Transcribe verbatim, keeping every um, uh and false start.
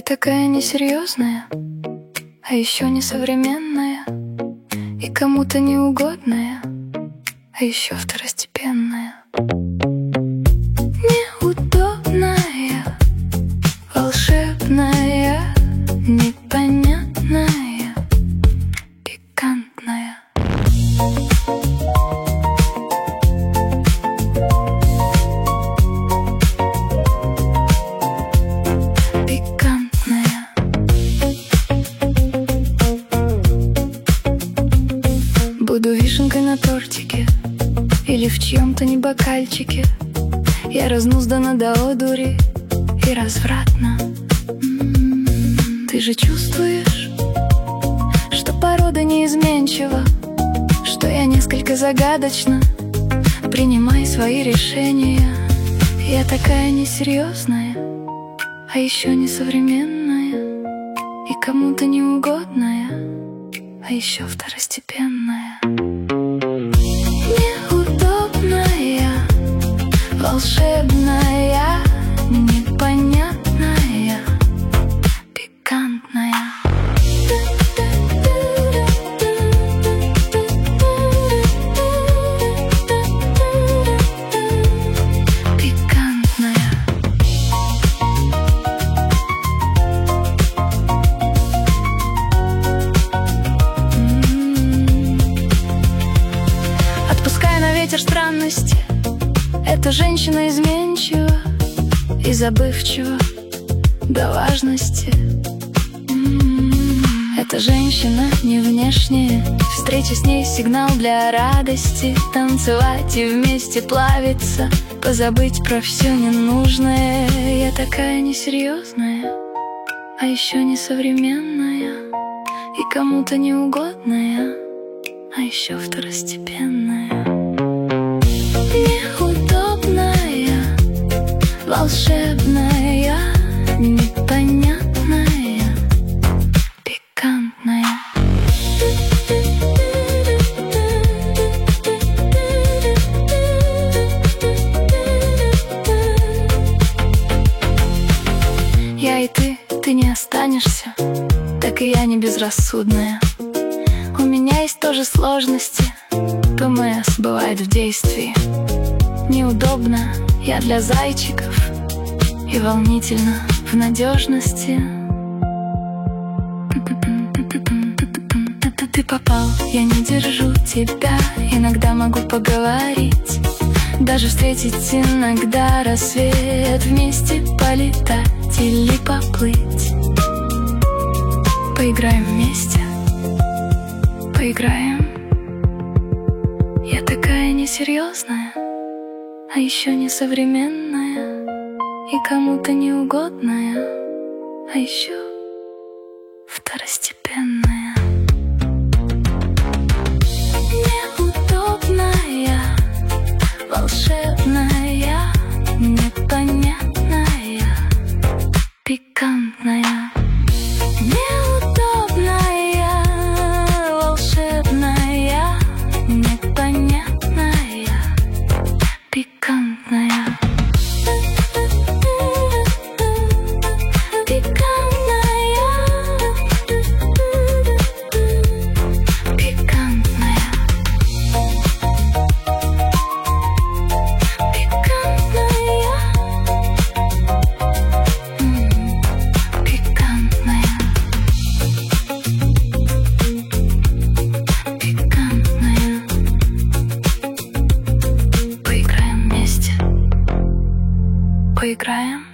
такая несерьезная, а еще несовременная, и кому-то неугодная, а еще второстепенная. Неудобная, волшебная, непонятная, пикантная. Пикантная. Буду вишенкой на тортике или в чьем-то не бокальчике. Я разнуздана до одури и развратна. М-м-м. Ты же чувствуешь, что порода неизменчива, что я несколько загадочна. Принимай свои решения. Я такая несерьезная, а еще несовременная, и кому-то неугодная, а еще второстепенная. Неудобная, волшебная, непонятная, пикантная. Пикантная. М-м-м. Отпускай на ветер странности. Эта женщина изменчива и забывчива до важности. М-м-м. Эта женщина не внешняя. Встреча с ней сигнал для радости. Танцевать и вместе плавиться, позабыть про все ненужное. Я такая несерьезная, а еще несовременная, и кому-то неугодная, а еще второстепенная. Неудобная, волшебная, непонятная, пикантная. Я и ты, ты не останешься, так и я не безрассудная. У меня есть тоже сложности, ПМС бывает в действии. Неудобно, я для зайчиков, и волнительно в надежности. Ты попал, я не держу тебя. Иногда могу поговорить, даже встретить иногда рассвет. Вместе полетать или поплыть. Поиграем вместе, поиграем. Я такая несерьезная, а еще несовременная, и кому-то неугодная, а еще второстепенная. Неудобная, волшебная, непонятная, пикантная. Неудобная, волшебная, непонятная, пикантная. Поиграем?